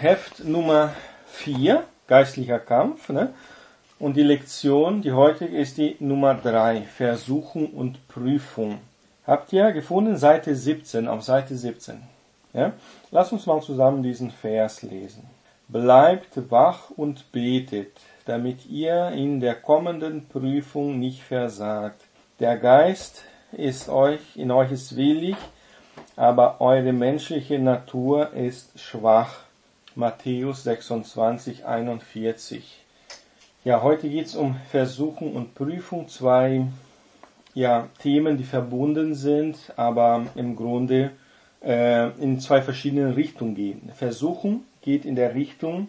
Heft Nummer 4, geistlicher Kampf, ne? Und die Lektion, die heutige, ist die Nummer 3, Versuchung und Prüfung. Habt ihr gefunden? Seite 17, auf Seite 17. Ja? Lasst uns mal zusammen diesen Vers lesen. Bleibt wach und betet, damit ihr in der kommenden Prüfung nicht versagt. Der Geist in euch ist willig, aber eure menschliche Natur ist schwach. Matthäus 26, 41. Ja, heute geht es um Versuchung und Prüfung, zwei Themen, die verbunden sind, aber im Grunde in zwei verschiedenen Richtungen gehen. Versuchung geht in der Richtung,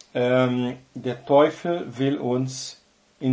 der Teufel will uns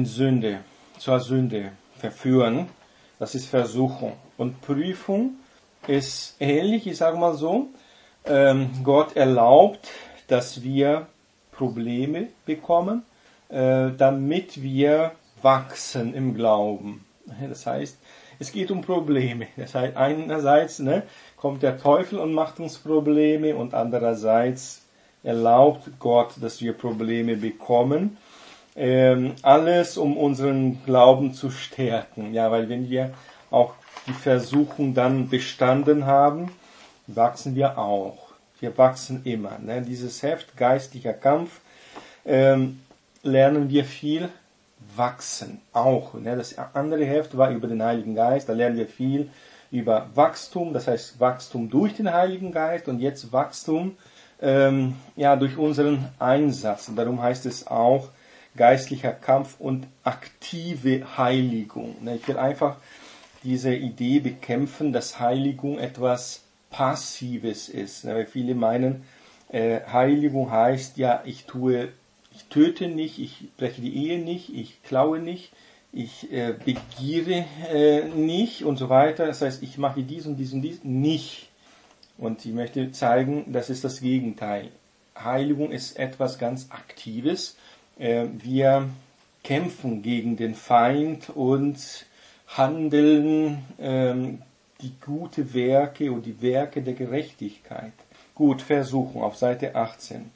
zur Sünde verführen. Das ist Versuchung. Und Prüfung ist ähnlich, ich sage mal so. Gott erlaubt, dass wir Probleme bekommen, damit wir wachsen im Glauben. Das heißt, es geht um Probleme. Das heißt, einerseits kommt der Teufel und macht uns Probleme und andererseits erlaubt Gott, dass wir Probleme bekommen. Alles, um unseren Glauben zu stärken. Ja, weil wenn wir auch die Versuchung dann bestanden haben, wachsen wir auch. Wir wachsen immer. Dieses Heft, geistlicher Kampf, lernen wir viel wachsen. Auch. Das andere Heft war über den Heiligen Geist. Da lernen wir viel über Wachstum. Das heißt Wachstum durch den Heiligen Geist und jetzt Wachstum durch unseren Einsatz. Und darum heißt es auch geistlicher Kampf und aktive Heiligung. Ich will einfach diese Idee bekämpfen, dass Heiligung etwas Passives ist. Weil viele meinen, Heiligung heißt ich töte nicht, ich breche die Ehe nicht, ich klaue nicht, ich begiere nicht und so weiter. Das heißt, ich mache dies und dies und dies nicht. Und ich möchte zeigen, das ist das Gegenteil. Heiligung ist etwas ganz Aktives. Wir kämpfen gegen den Feind und handeln die gute Werke und die Werke der Gerechtigkeit. Gut, Versuchung auf Seite 18.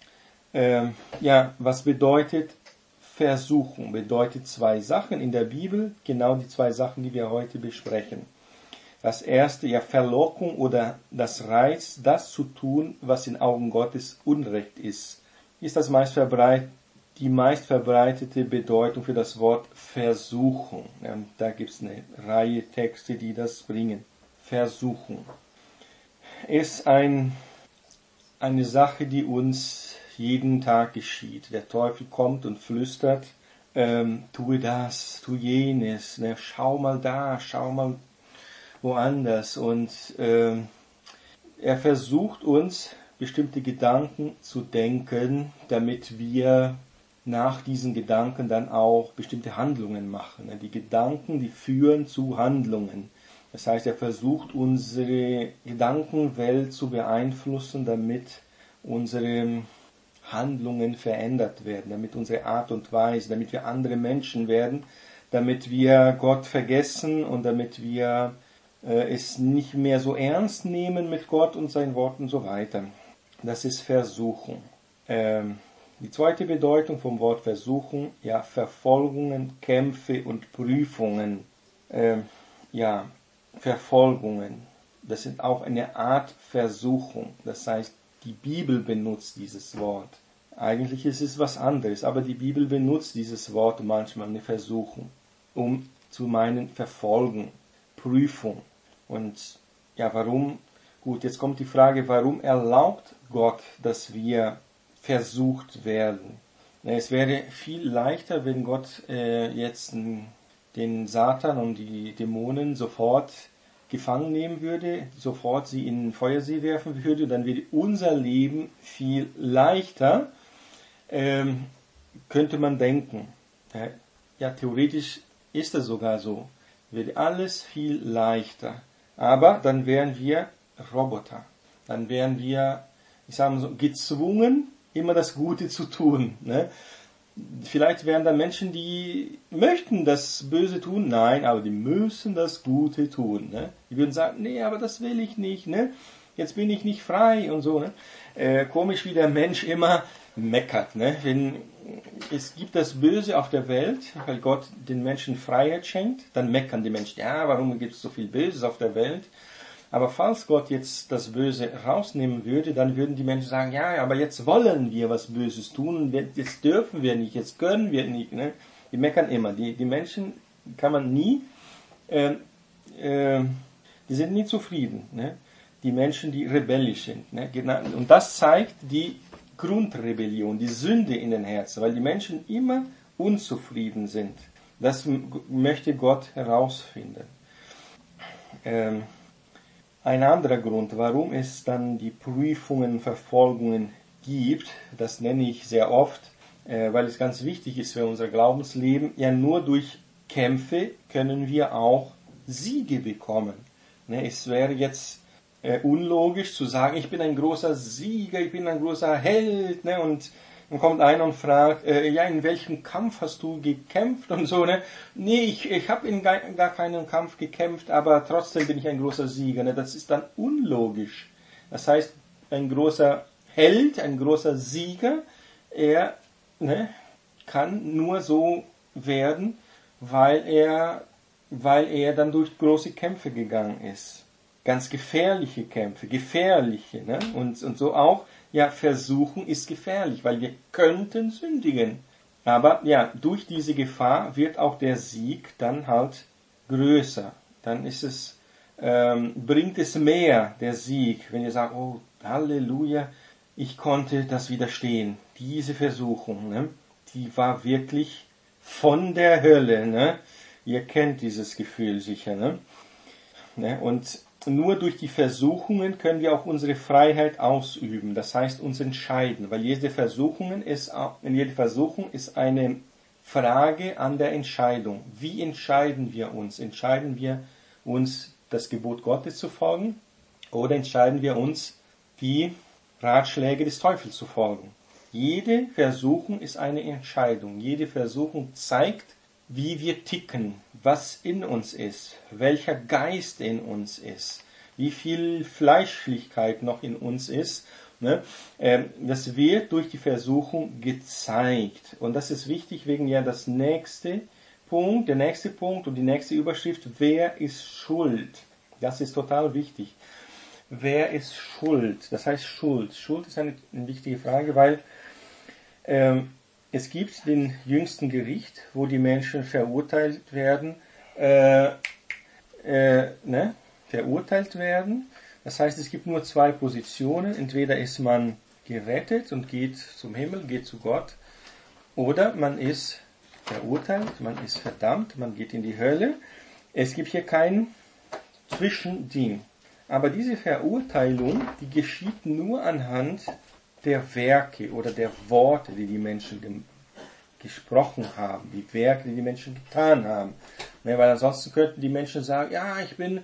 Was bedeutet Versuchung? Bedeutet zwei Sachen in der Bibel, genau die zwei Sachen, die wir heute besprechen. Das erste, Verlockung oder das Reiz, das zu tun, was in Augen Gottes Unrecht ist. Ist das die meistverbreitete Bedeutung für das Wort Versuchung. Da gibt es eine Reihe Texte, die das bringen. Versuchung ist eine Sache, die uns jeden Tag geschieht. Der Teufel kommt und flüstert, tue das, tu jenes, schau mal da, schau mal woanders. Und er versucht uns, bestimmte Gedanken zu denken, damit wir nach diesen Gedanken dann auch bestimmte Handlungen machen. Die Gedanken, die führen zu Handlungen. Das heißt, er versucht, unsere Gedankenwelt zu beeinflussen, damit unsere Handlungen verändert werden, damit unsere Art und Weise, damit wir andere Menschen werden, damit wir Gott vergessen und damit wir es nicht mehr so ernst nehmen mit Gott und seinen Worten und so weiter. Das ist Versuchung. Die zweite Bedeutung vom Wort Versuchung, Verfolgungen, Kämpfe und Prüfungen. Verfolgungen, das sind auch eine Art Versuchung. Das heißt, die Bibel benutzt dieses Wort. Eigentlich ist es was anderes, aber die Bibel benutzt dieses Wort manchmal, eine Versuchung, um zu meinen Verfolgen, Prüfung. Und warum? Gut, jetzt kommt die Frage, warum erlaubt Gott, dass wir versucht werden? Es wäre viel leichter, wenn Gott jetzt den Satan und die Dämonen sofort gefangen nehmen würde, sofort sie in den Feuersee werfen würde, dann wäre unser Leben viel leichter, könnte man denken. Theoretisch ist das sogar so. Wäre alles viel leichter. Aber dann wären wir Roboter. Dann wären wir, gezwungen, immer das Gute zu tun. Vielleicht wären da Menschen, die möchten das Böse tun, nein, aber die müssen das Gute tun. Die würden sagen, nee, aber das will ich nicht. jetzt bin ich nicht frei und so. Ne? Komisch, wie der Mensch immer meckert. Ne? Wenn es gibt das Böse auf der Welt, weil Gott den Menschen Freiheit schenkt, dann meckern die Menschen, ja, warum gibt es so viel Böses auf der Welt? Aber falls Gott jetzt das Böse rausnehmen würde, dann würden die Menschen sagen, ja, aber jetzt wollen wir was Böses tun, jetzt dürfen wir nicht, jetzt können wir nicht. Ne? Die meckern immer. Die Menschen kann man nie, die sind nie zufrieden. Ne? Die Menschen, die rebellisch sind. Ne? Und das zeigt die Grundrebellion, die Sünde in den Herzen, weil die Menschen immer unzufrieden sind. Das möchte Gott herausfinden. Ein anderer Grund, warum es dann die Prüfungen, Verfolgungen gibt, das nenne ich sehr oft, weil es ganz wichtig ist für unser Glaubensleben. Ja, nur durch Kämpfe können wir auch Siege bekommen. Es wäre jetzt unlogisch zu sagen, ich bin ein großer Sieger, ich bin ein großer Held, ne? Und dann kommt einer und fragt, ja, in welchem Kampf hast du gekämpft und so, ne? Nee, ich habe in gar keinem Kampf gekämpft, aber trotzdem bin ich ein großer Sieger, ne? Das ist dann unlogisch. Das heißt, ein großer Held, ein großer Sieger, er kann nur so werden, weil er dann durch große Kämpfe gegangen ist. Ganz gefährliche Kämpfe, gefährliche, ne? Und so auch, ja, Versuchung ist gefährlich, weil wir könnten sündigen. Aber ja, durch diese Gefahr wird auch der Sieg dann halt größer. Dann ist es, bringt es mehr, der Sieg, wenn ihr sagt, oh, Halleluja, ich konnte das widerstehen. Diese Versuchung, ne? Die war wirklich von der Hölle, ne? Ihr kennt dieses Gefühl sicher, ne? Und nur durch die Versuchungen können wir auch unsere Freiheit ausüben, das heißt uns entscheiden, weil jede Versuchung ist eine Frage an der Entscheidung. Wie entscheiden wir uns? Entscheiden wir uns, das Gebot Gottes zu folgen, oder entscheiden wir uns, die Ratschläge des Teufels zu folgen? Jede Versuchung ist eine Entscheidung. Jede Versuchung zeigt, wie wir ticken, was in uns ist, welcher Geist in uns ist, wie viel Fleischlichkeit noch in uns ist. Ne? Das wird durch die Versuchung gezeigt. Und das ist wichtig wegen ja der nächste Punkt und die nächste Überschrift, wer ist schuld? Das ist total wichtig. Wer ist schuld? Das heißt Schuld. Schuld ist eine wichtige Frage, weil es gibt den jüngsten Gericht, wo die Menschen verurteilt werden, verurteilt werden. Das heißt, es gibt nur zwei Positionen. Entweder ist man gerettet und geht zum Himmel, geht zu Gott, oder man ist verurteilt, man ist verdammt, man geht in die Hölle. Es gibt hier kein Zwischending. Aber diese Verurteilung, die geschieht nur anhand der Werke oder der Worte, die die Menschen gesprochen haben, die Werke, die die Menschen getan haben. Ne, weil ansonsten könnten die Menschen sagen, ja, ich bin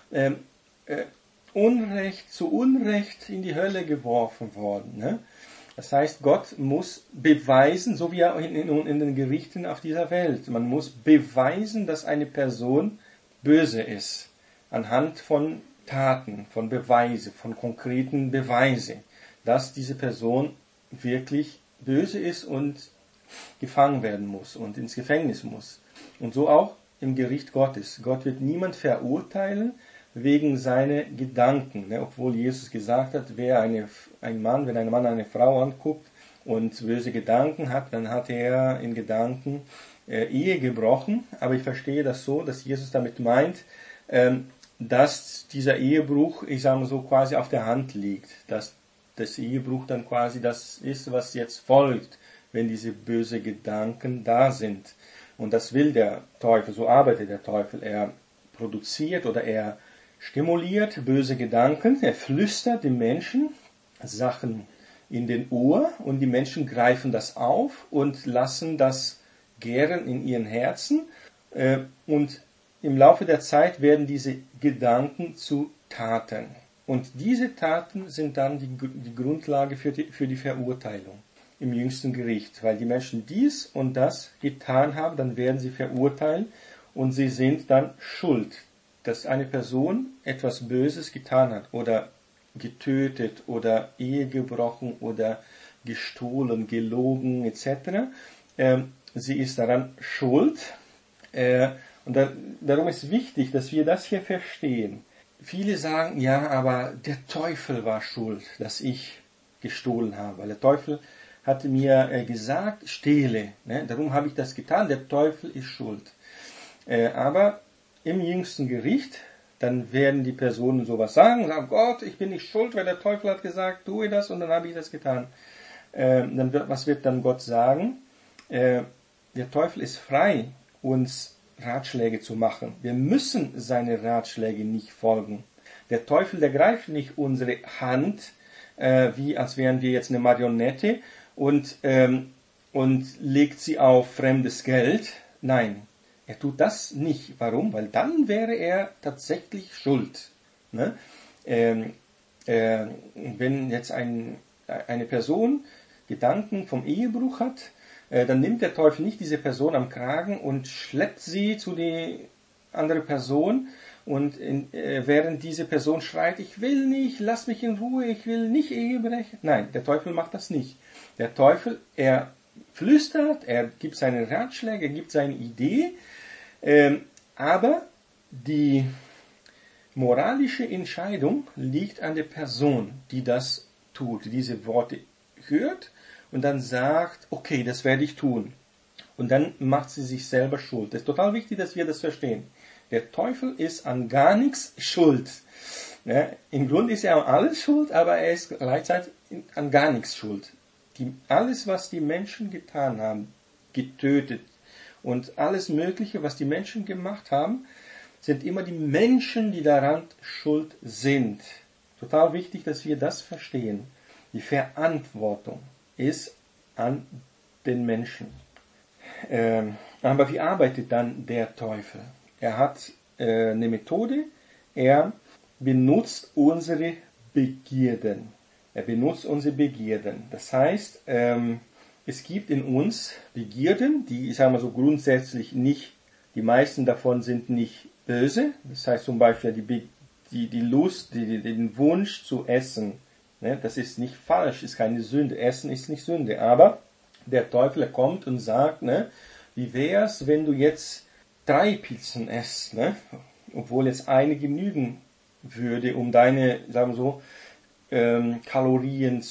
zu Unrecht in die Hölle geworfen worden. Ne? Das heißt, Gott muss beweisen, so wie in den Gerichten auf dieser Welt, man muss beweisen, dass eine Person böse ist, anhand von Taten, von Beweise, von konkreten Beweise, dass diese Person wirklich böse ist und gefangen werden muss und ins Gefängnis muss. Und so auch im Gericht Gottes. Gott wird niemand verurteilen wegen seiner Gedanken, ne? Obwohl Jesus gesagt hat, wenn ein Mann eine Frau anguckt und böse Gedanken hat, dann hat er in Gedanken Ehe gebrochen. Aber ich verstehe das so, dass Jesus damit meint, dass dieser Ehebruch, ich sage mal so, quasi auf der Hand liegt, dass das Ehebruch dann quasi das ist, was jetzt folgt, wenn diese böse Gedanken da sind. Und das will der Teufel, so arbeitet der Teufel. Er produziert oder er stimuliert böse Gedanken, er flüstert den Menschen Sachen in den Ohr und die Menschen greifen das auf und lassen das gären in ihren Herzen. Und im Laufe der Zeit werden diese Gedanken zu Taten. Und diese Taten sind dann die Grundlage für die Verurteilung im jüngsten Gericht. Weil die Menschen dies und das getan haben, dann werden sie verurteilt und sie sind dann schuld, dass eine Person etwas Böses getan hat oder getötet oder Ehe gebrochen oder gestohlen, gelogen etc. Sie ist daran schuld. Und darum ist wichtig, dass wir das hier verstehen. Viele sagen, ja, aber der Teufel war schuld, dass ich gestohlen habe. Weil der Teufel hatte mir gesagt, stehle. Ne? Darum habe ich das getan, der Teufel ist schuld. Aber im jüngsten Gericht, dann werden die Personen sowas sagen Gott, ich bin nicht schuld, weil der Teufel hat gesagt, tue das und dann habe ich das getan. Was wird dann Gott sagen? Der Teufel ist frei, uns Ratschläge zu machen. Wir müssen seine Ratschläge nicht folgen. Der Teufel, der greift nicht unsere Hand, wie als wären wir jetzt eine Marionette und legt sie auf fremdes Geld. Nein, er tut das nicht. Warum? Weil dann wäre er tatsächlich schuld. Ne? Wenn jetzt eine Person Gedanken vom Ehebruch hat, dann nimmt der Teufel nicht diese Person am Kragen und schleppt sie zu der anderen Person und während diese Person schreit, ich will nicht, lass mich in Ruhe, ich will nicht Ehe brechen. Nein, der Teufel macht das nicht. Der Teufel, er flüstert, er gibt seine Ratschläge, er gibt seine Idee, aber die moralische Entscheidung liegt an der Person, die das tut, die diese Worte hört und dann sagt, okay, das werde ich tun. Und dann macht sie sich selber schuld. Das ist total wichtig, dass wir das verstehen. Der Teufel ist an gar nichts schuld. Ja, im Grunde ist er an alles schuld, aber er ist gleichzeitig an gar nichts schuld. Alles, was die Menschen getan haben, getötet und alles Mögliche, was die Menschen gemacht haben, sind immer die Menschen, die daran schuld sind. Total wichtig, dass wir das verstehen. Die Verantwortung ist an den Menschen. Aber wie arbeitet dann der Teufel? Er hat eine Methode, er benutzt unsere Begierden. Er benutzt unsere Begierden. Das heißt, es gibt in uns Begierden, die, ich sage mal so, grundsätzlich nicht, die meisten davon sind nicht böse. Das heißt zum Beispiel die Lust, den Wunsch zu essen. Ne, das ist nicht falsch, ist keine Sünde. Essen ist nicht Sünde. Aber der Teufel kommt und sagt, ne, wie wär's, wenn du jetzt 3 Pizzen isst, ne? Obwohl jetzt eine genügen würde, um deine, sagen wir so, Kalorien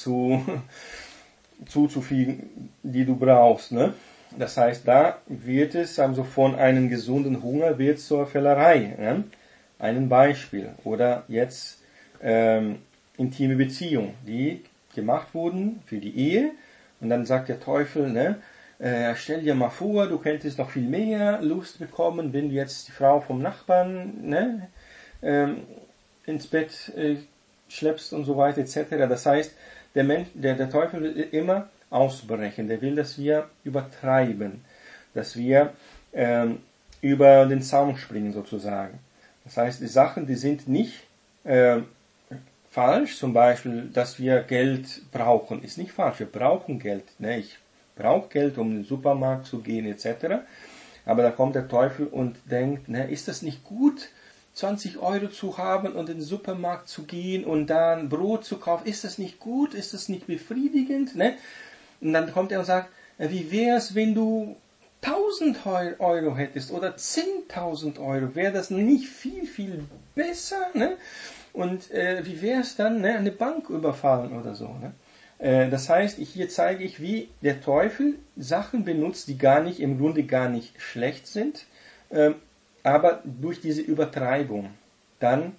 zuzufügen, die du brauchst. Ne? Das heißt, da wird es, sagen wir so, von einem gesunden Hunger wird zur Völlerei. Ne? Ein Beispiel. Oder jetzt intime Beziehungen, die gemacht wurden für die Ehe. Und dann sagt der Teufel, ne, stell dir mal vor, du könntest noch viel mehr Lust bekommen, wenn du jetzt die Frau vom Nachbarn ne, ins Bett schleppst und so weiter etc. Das heißt, der Teufel will immer ausbrechen. Der will, dass wir übertreiben, dass wir über den Zaun springen sozusagen. Das heißt, die Sachen, die sind nicht falsch, zum Beispiel, dass wir Geld brauchen, ist nicht falsch. Wir brauchen Geld. Ne? Ich brauche Geld, um in den Supermarkt zu gehen etc. Aber da kommt der Teufel und denkt, ne, ist das nicht gut, 20 Euro zu haben und in den Supermarkt zu gehen und dann Brot zu kaufen? Ist das nicht gut? Ist das nicht befriedigend? Ne? Und dann kommt er und sagt, wie wär's, wenn du 1000 Euro hättest oder 10.000 Euro? Wäre das nicht viel, viel besser? Ne? Und wie wäre es dann, ne, eine Bank überfallen oder so? Ne? Das heißt, hier zeige ich, wie der Teufel Sachen benutzt, die im Grunde gar nicht schlecht sind, aber durch diese Übertreibung dann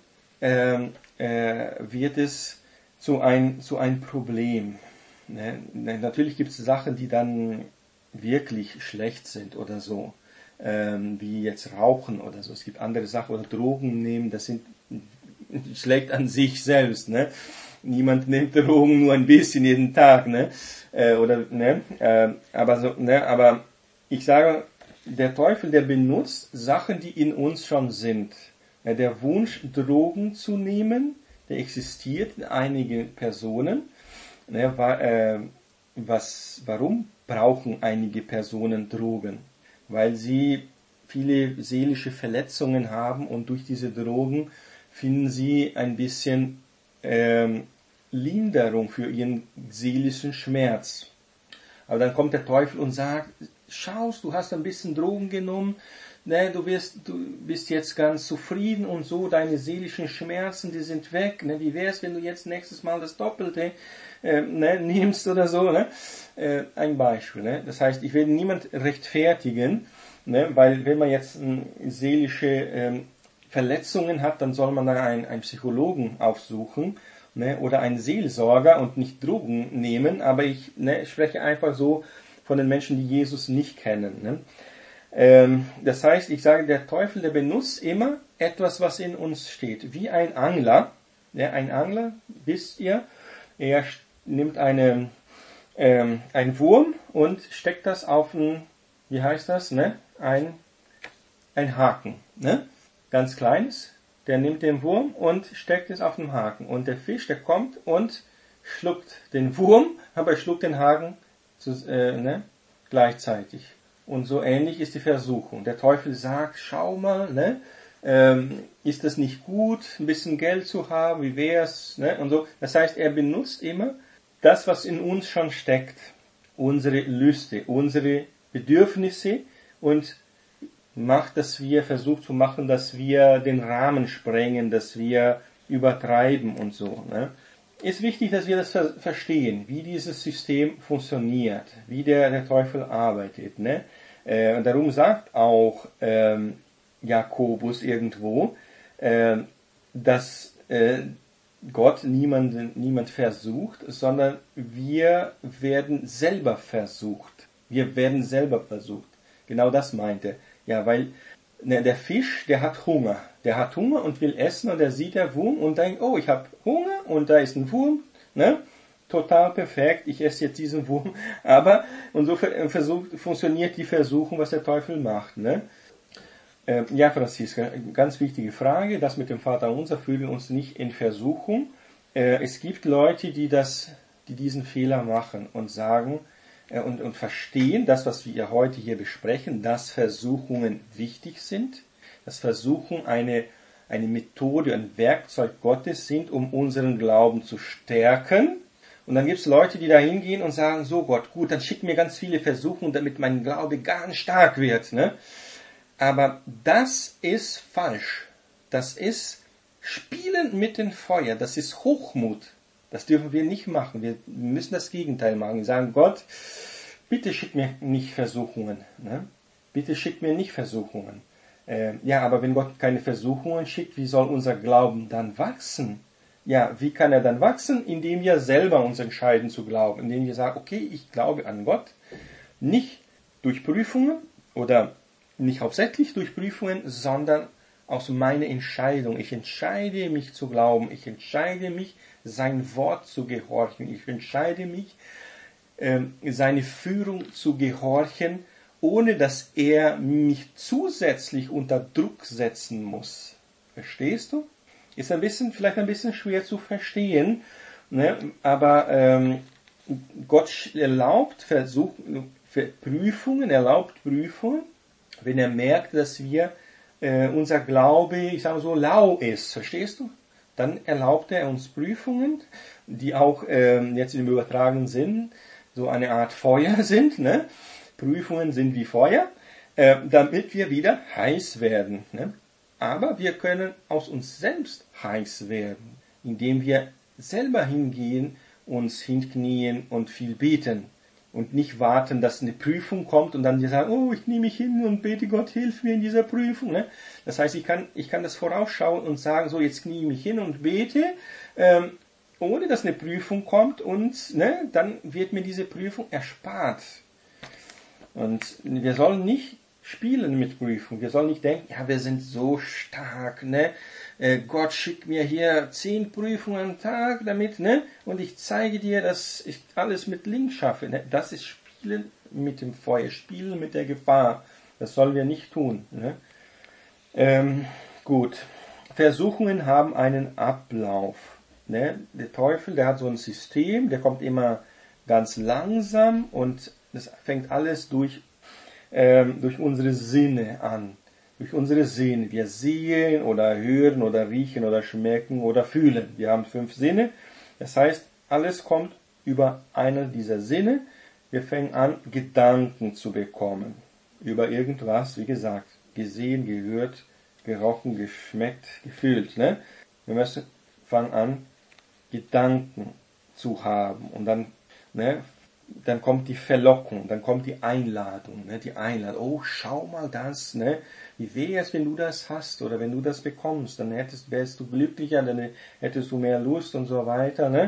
wird es zu ein Problem. Ne? Natürlich gibt es Sachen, die dann wirklich schlecht sind oder so, wie jetzt Rauchen oder so. Es gibt andere Sachen oder Drogen nehmen, das sind schlecht an sich selbst, ne? Niemand nimmt Drogen nur ein bisschen jeden Tag, ne? Aber ich sage, der Teufel, der benutzt Sachen, die in uns schon sind. Ja, der Wunsch, Drogen zu nehmen, der existiert in einigen Personen. Ne? Warum brauchen einige Personen Drogen? Weil sie viele seelische Verletzungen haben und durch diese Drogen finden sie ein bisschen Linderung, für ihren seelischen Schmerz. Aber dann kommt der Teufel und sagt, schaust, du hast ein bisschen Drogen genommen, ne, du bist jetzt ganz zufrieden und so, deine seelischen Schmerzen, die sind weg. Ne, wie wär's, wenn du jetzt nächstes Mal das Doppelte nimmst oder so. Ne? Ein Beispiel. Ne? Das heißt, ich will niemand rechtfertigen, ne, weil wenn man jetzt seelische Verletzungen hat, dann soll man da einen Psychologen aufsuchen, ne, oder einen Seelsorger und nicht Drogen nehmen, aber ich spreche einfach so von den Menschen, die Jesus nicht kennen. Ne? Das heißt, ich sage, der Teufel, der benutzt immer etwas, was in uns steht. Wie ein Angler. Ja, ein Angler, wisst ihr, er nimmt einen Wurm und steckt das auf wie heißt das, ne? Ein Haken, ne? Ganz kleines. Der nimmt den Wurm und steckt es auf den Haken. Und der Fisch, der kommt und schluckt den Wurm, aber er schluckt den Haken gleichzeitig. Und so ähnlich ist die Versuchung. Der Teufel sagt, schau mal, ne? Ist das nicht gut, ein bisschen Geld zu haben, wie wär's, ne? Und so. Das heißt, er benutzt immer das, was in uns schon steckt, unsere Lüste, unsere Bedürfnisse und versucht zu machen, dass wir den Rahmen sprengen, dass wir übertreiben und so. Ne? Ist wichtig, dass wir das verstehen, wie dieses System funktioniert, wie der Teufel arbeitet. Ne? Und darum sagt auch Jakobus irgendwo, dass Gott niemand versucht, sondern wir werden selber versucht. Wir werden selber versucht. Genau das meinte. Ja, weil der Fisch, der hat Hunger. Der hat Hunger und will essen und er sieht der Wurm und denkt, oh, ich habe Hunger und da ist ein Wurm. Ne? Total perfekt, ich esse jetzt diesen Wurm. Aber, und so funktioniert die Versuchung, was der Teufel macht. Ne? Ja, Franziska, ganz wichtige Frage. Das mit dem Vaterunser führen uns nicht in Versuchung. Es gibt Leute, die diesen Fehler machen und sagen und verstehen, das, was wir heute hier besprechen, dass Versuchungen wichtig sind, dass Versuchungen eine Methode, ein Werkzeug Gottes sind, um unseren Glauben zu stärken. Und dann gibt es Leute, die da hingehen und sagen, so Gott, gut, dann schick mir ganz viele Versuchungen, damit mein Glaube ganz stark wird. Ne? Aber das ist falsch. Das ist Spielen mit dem Feuer. Das ist Hochmut. Das dürfen wir nicht machen. Wir müssen das Gegenteil machen. Wir sagen, Gott, bitte schick mir nicht Versuchungen. Ne? Bitte schick mir nicht Versuchungen. Ja, aber wenn Gott keine Versuchungen schickt, wie soll unser Glauben dann wachsen? Ja, wie kann er dann wachsen? Indem wir selber uns entscheiden zu glauben. Indem wir sagen, okay, ich glaube an Gott. Nicht durch Prüfungen oder nicht hauptsächlich durch Prüfungen, sondern aus meiner Entscheidung. Ich entscheide mich zu glauben. Ich entscheide mich, sein Wort zu gehorchen. Ich entscheide mich, seine Führung zu gehorchen, ohne dass er mich zusätzlich unter Druck setzen muss. Verstehst du? Ist vielleicht ein bisschen schwer zu verstehen, ne? Aber Gott erlaubt Prüfungen, wenn er merkt, dass unser Glaube, ich sage so, lau ist. Verstehst du? Dann erlaubt er uns Prüfungen, die auch jetzt im übertragenen Sinn so eine Art Feuer sind. Ne? Prüfungen sind wie Feuer, damit wir wieder heiß werden. Ne? Aber wir können aus uns selbst heiß werden, indem wir selber hingehen, uns hinknien und viel beten. Und nicht warten, dass eine Prüfung kommt und dann sagen, oh, ich knie mich hin und bete, Gott, hilf mir in dieser Prüfung. Ne? Das heißt, ich kann das vorausschauen und sagen, so, jetzt knie ich mich hin und bete, ohne dass eine Prüfung kommt und dann wird mir diese Prüfung erspart. Und wir sollen nicht spielen mit Prüfung. Wir sollen nicht denken, ja, wir sind so stark, ne? Gott schickt mir hier 10 Prüfungen am Tag damit, ne? Und ich zeige dir, dass ich alles mit links schaffe. Ne? Das ist Spielen mit dem Feuer, Spielen mit der Gefahr. Das sollen wir nicht tun. Ne? Gut. Versuchungen haben einen Ablauf. Ne? Der Teufel, der hat so ein System, der kommt immer ganz langsam und das fängt alles durch unsere Sinne an. Durch unsere Sinne. Wir sehen oder hören oder riechen oder schmecken oder fühlen. Wir haben 5 Sinne. Das heißt, alles kommt über einen dieser Sinne. Wir fangen an, Gedanken zu bekommen. Über irgendwas, wie gesagt, gesehen, gehört, gerochen, geschmeckt, gefühlt. Ne? Wir müssen fangen an, Gedanken zu haben. Und dann, ne, dann kommt die Verlockung, dann kommt die Einladung. Ne? Die Einladung, oh, schau mal das. Ne? Wie wäre es, wenn du das hast oder wenn du das bekommst? Dann wärst du glücklicher, dann hättest du mehr Lust und so weiter. Ne?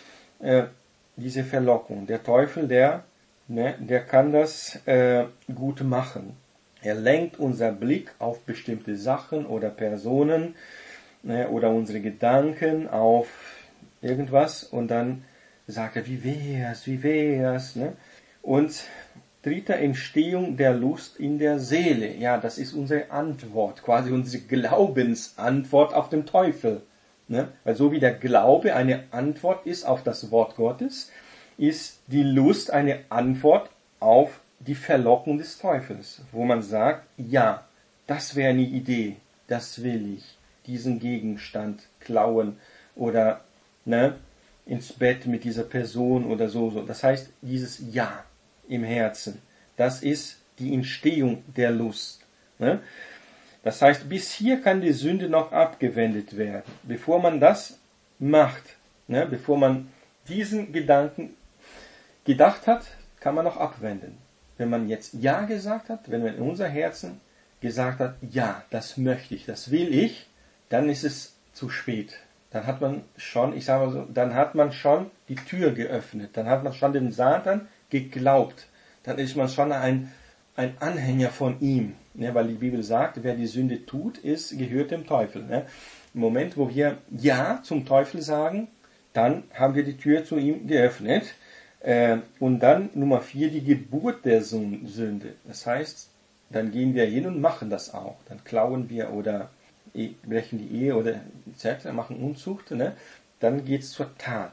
Diese Verlockung. Der Teufel, der kann das gut machen. Er lenkt unser Blick auf bestimmte Sachen oder Personen oder unsere Gedanken auf irgendwas und dann sagt er, wie wär's, ne? Und dritter, Entstehung der Lust in der Seele. Ja, das ist unsere Antwort, quasi unsere Glaubensantwort auf den Teufel. Ne? Weil so wie der Glaube eine Antwort ist auf das Wort Gottes, ist die Lust eine Antwort auf die Verlockung des Teufels, wo man sagt, ja, das wäre eine Idee, das will ich, diesen Gegenstand klauen oder ins Bett mit dieser Person oder so. Das heißt, dieses Ja im Herzen, das ist die Entstehung der Lust. Ne? Das heißt, bis hier kann die Sünde noch abgewendet werden. Bevor man das macht, bevor man diesen Gedanken gedacht hat, kann man noch abwenden. Wenn man jetzt Ja gesagt hat, wenn man in unser Herzen gesagt hat, ja, das möchte ich, das will ich, dann ist es zu spät. Dann hat man schon, ich sage mal so, dann hat man schon die Tür geöffnet. Dann hat man schon dem Satan geglaubt. Dann ist man schon ein Anhänger von ihm. Ne, weil die Bibel sagt, wer die Sünde tut, gehört dem Teufel. Ne? Im Moment, wo wir Ja zum Teufel sagen, dann haben wir die Tür zu ihm geöffnet. Und dann Nummer 4, die Geburt der Sünde. Das heißt, dann gehen wir hin und machen das auch. Dann klauen wir oder brechen die Ehe oder etc., machen Unzucht. Ne? Dann geht's zur Tat.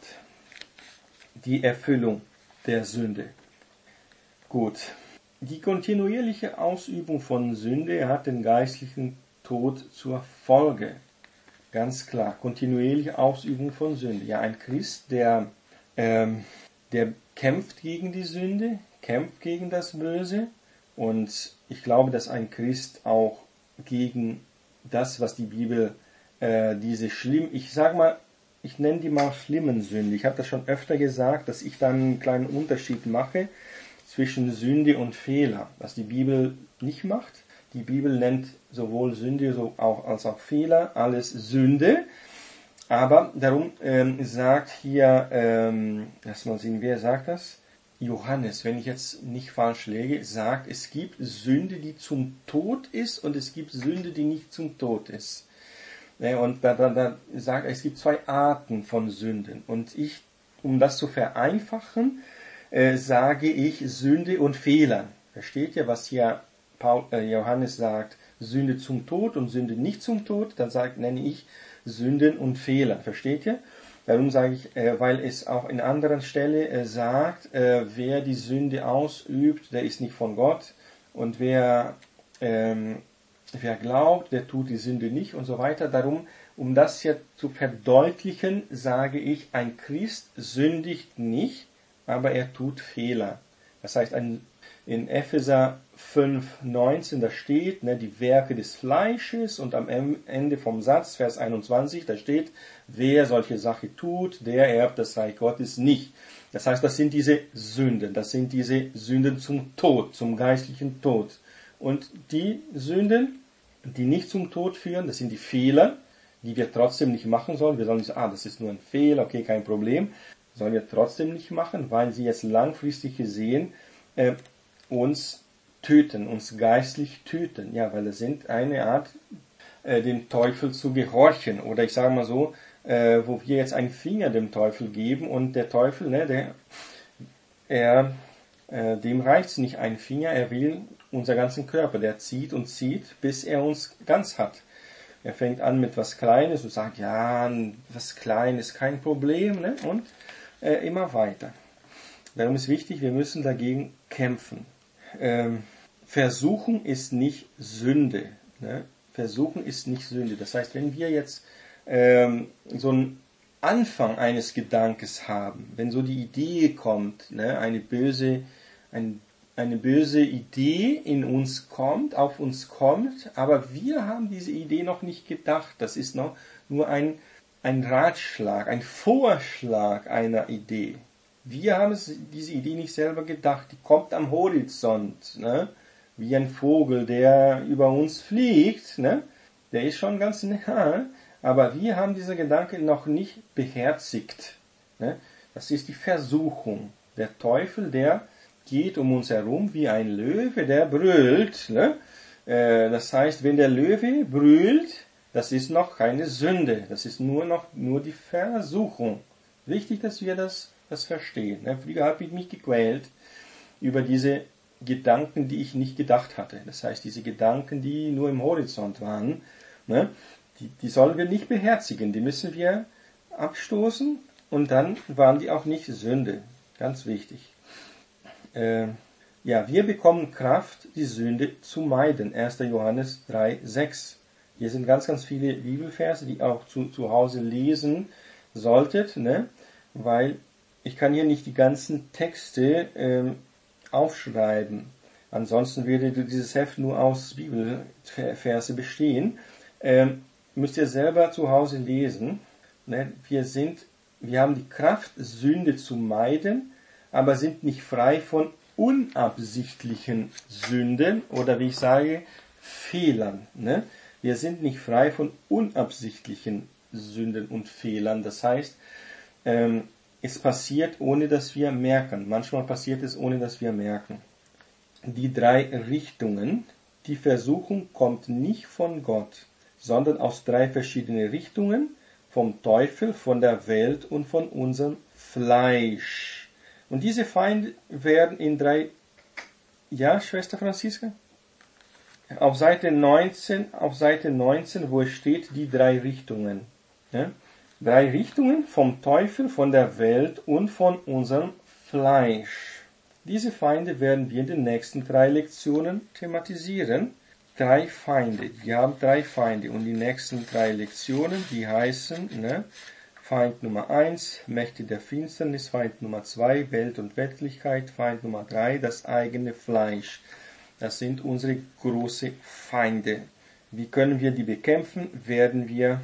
Die Erfüllung der Sünde. Gut. Die kontinuierliche Ausübung von Sünde hat den geistlichen Tod zur Folge. Ganz klar. Kontinuierliche Ausübung von Sünde. Ja, ein Christ, der kämpft gegen die Sünde, kämpft gegen das Böse. Und ich glaube, dass ein Christ auch gegen das, was die Bibel, ich nenne die mal schlimmen Sünden. Ich habe das schon öfter gesagt, dass ich dann einen kleinen Unterschied mache zwischen Sünde und Fehler, was die Bibel nicht macht. Die Bibel nennt sowohl Sünde als auch Fehler alles Sünde. Aber darum sagt hier, lass mal sehen, wer sagt das? Johannes, wenn ich jetzt nicht falsch lege, sagt, es gibt Sünde, die zum Tod ist und es gibt Sünde, die nicht zum Tod ist. Und da sagt er, es gibt 2 Arten von Sünden. Und um das zu vereinfachen, sage ich Sünde und Fehler. Versteht ihr, was hier Johannes sagt? Sünde zum Tod und Sünde nicht zum Tod. Dann nenne ich Sünden und Fehler. Versteht ihr? Darum sage ich, weil es auch in anderen Stellen sagt, wer die Sünde ausübt, der ist nicht von Gott. Und wer glaubt, der tut die Sünde nicht und so weiter. Darum, um das hier zu verdeutlichen, sage ich, ein Christ sündigt nicht, aber er tut Fehler. Das heißt, in Epheser 5,19, da steht, die Werke des Fleisches, und am Ende vom Satz, Vers 21, da steht, wer solche Sache tut, der erbt das Reich Gottes nicht. Das heißt, das sind diese Sünden zum Tod, zum geistlichen Tod. Und die Sünden, die nicht zum Tod führen, das sind die Fehler, die wir trotzdem nicht machen sollen. Wir sollen nicht sagen, das ist nur ein Fehler, okay, kein Problem. Sollen wir trotzdem nicht machen, weil sie jetzt langfristig gesehen uns töten, uns geistlich töten. Ja, weil es sind eine Art, dem Teufel zu gehorchen. Oder ich sage mal so, wo wir jetzt einen Finger dem Teufel geben und der Teufel, dem reicht nicht ein Finger, er will unser ganzen Körper, der zieht und zieht, bis er uns ganz hat. Er fängt an mit was Kleines und sagt, ja, was Kleines, kein Problem, und immer weiter. Darum ist wichtig, wir müssen dagegen kämpfen. Versuchung ist nicht Sünde. Ne? Versuchen ist nicht Sünde. Das heißt, wenn wir jetzt so einen Anfang eines Gedankes haben, wenn so die Idee kommt, ne, eine böse Idee in uns kommt, auf uns kommt, aber wir haben diese Idee noch nicht gedacht. Das ist noch nur ein Ratschlag, ein Vorschlag einer Idee. Wir haben diese Idee nicht selber gedacht. Die kommt am Horizont, ne? Wie ein Vogel, der über uns fliegt. Ne? Der ist schon ganz nah, aber wir haben diese Gedanken noch nicht beherzigt. Ne? Das ist die Versuchung. Der Teufel, der geht um uns herum wie ein Löwe, der brüllt. Ne? Das heißt, wenn der Löwe brüllt, das ist noch keine Sünde. Das ist nur die Versuchung. Wichtig, dass wir das verstehen. Ne? Früher habe ich mich gequält über diese Gedanken, die ich nicht gedacht hatte. Das heißt, diese Gedanken, die nur im Horizont waren, ne? Die sollen wir nicht beherzigen. Die müssen wir abstoßen und dann waren die auch nicht Sünde. Ganz wichtig. Wir bekommen Kraft, die Sünde zu meiden. 1. Johannes 3,6. Hier sind ganz, ganz viele Bibelverse, die auch zu Hause lesen solltet, ne? Weil ich kann hier nicht die ganzen Texte aufschreiben. Ansonsten würde dieses Heft nur aus Bibelverse bestehen. Müsst ihr selber zu Hause lesen. Ne? Wir haben die Kraft, Sünde zu meiden, aber sind nicht frei von unabsichtlichen Sünden oder wie ich sage, Fehlern. Ne? Wir sind nicht frei von unabsichtlichen Sünden und Fehlern. Das heißt, es passiert, ohne dass wir merken. Manchmal passiert es, ohne dass wir merken. Die 3 Richtungen. Die Versuchung kommt nicht von Gott, sondern aus 3 verschiedene Richtungen. Vom Teufel, von der Welt und von unserem Fleisch. Und diese Feinde werden in 3... Ja, Schwester Franziska? Auf Seite 19, wo es steht, die 3 Richtungen. Ja? 3 Richtungen vom Teufel, von der Welt und von unserem Fleisch. Diese Feinde werden wir in den nächsten 3 Lektionen thematisieren. 3 Feinde. Wir haben 3 Feinde und die nächsten 3 Lektionen, die heißen, ne, Feind Nummer 1, Mächte der Finsternis, Feind Nummer 2, Welt und Weltlichkeit, Feind Nummer 3, das eigene Fleisch. Das sind unsere großen Feinde. Wie können wir die bekämpfen, werden wir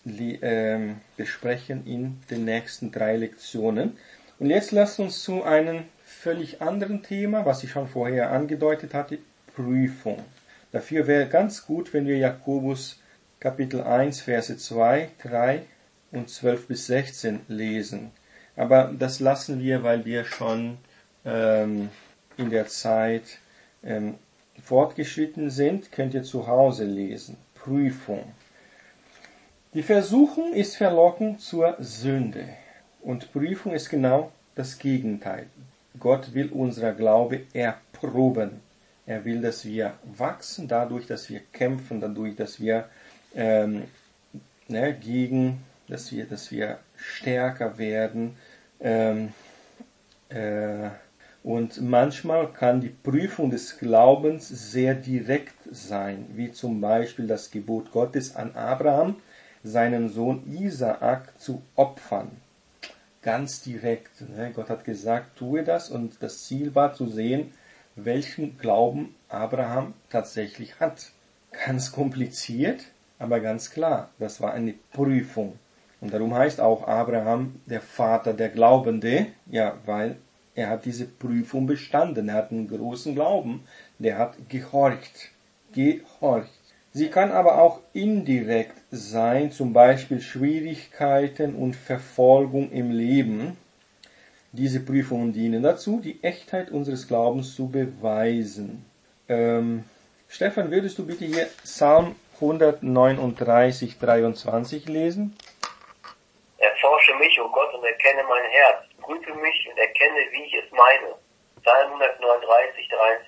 besprechen in den nächsten 3 Lektionen. Und jetzt lasst uns zu einem völlig anderen Thema, was ich schon vorher angedeutet hatte, Prüfung. Dafür wäre ganz gut, wenn wir Jakobus Kapitel 1, Verse 2, 3 und 12 bis 16 lesen. Aber das lassen wir, weil wir schon in der Zeit fortgeschritten sind, könnt ihr zu Hause lesen. Prüfung. Die Versuchung ist verlockend zur Sünde und Prüfung ist genau das Gegenteil. Gott will unser Glaube erproben. Er will, dass wir wachsen, dadurch, dass wir kämpfen, dadurch, dass wir dass wir stärker werden. Und manchmal kann die Prüfung des Glaubens sehr direkt sein, wie zum Beispiel das Gebot Gottes an Abraham, seinen Sohn Isaak zu opfern. Ganz direkt. Ne? Gott hat gesagt, tue das, und das Ziel war zu sehen, welchen Glauben Abraham tatsächlich hat. Ganz kompliziert, aber ganz klar, das war eine Prüfung. Und darum heißt auch Abraham der Vater der Glaubende, ja, weil er hat diese Prüfung bestanden. Er hat einen großen Glauben, der hat gehorcht. Sie kann aber auch indirekt sein, zum Beispiel Schwierigkeiten und Verfolgung im Leben. Diese Prüfungen dienen dazu, die Echtheit unseres Glaubens zu beweisen. Stefan, würdest du bitte hier Psalm 139, 23 lesen? Erforsche mich, o Gott, und erkenne mein Herz. Prüfe mich und erkenne, wie ich es meine. Psalm 139,